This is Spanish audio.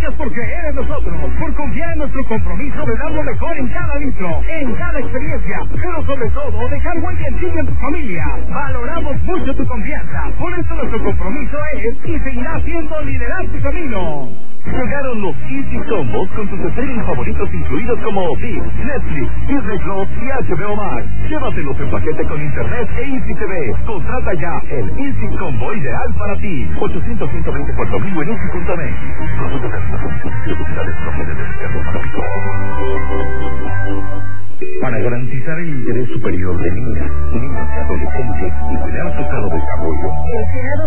gracias por creer en nosotros, por confiar en nuestro compromiso de dar lo mejor en cada litro, en cada experiencia, pero sobre todo dejar huella en ti y en tu familia. Valoramos mucho tu confianza, por eso nuestro compromiso es y seguirá siendo liderar tu camino. Llegaron los Easy Combos con tus streaming favoritos incluidos como ViX, Netflix, Disney Plus y HBO Max. Llévatelos en paquete con internet e Easy TV. Contrata ya el Easy Combo ideal para ti. 800-124,000 en Easy.net. Para garantizar el interés superior de niñas, adolescentes y cuidar su sano desarrollo,